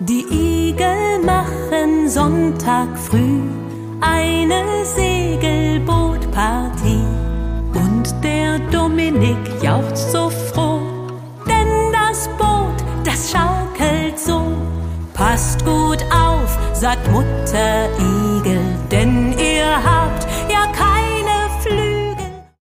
Die Igel machen Sonntag früh eine Segelbootpartie. Und der Dominik jauchzt so froh, denn das Boot, das schaukelt so. Passt gut auf, sagt Mutter Igel.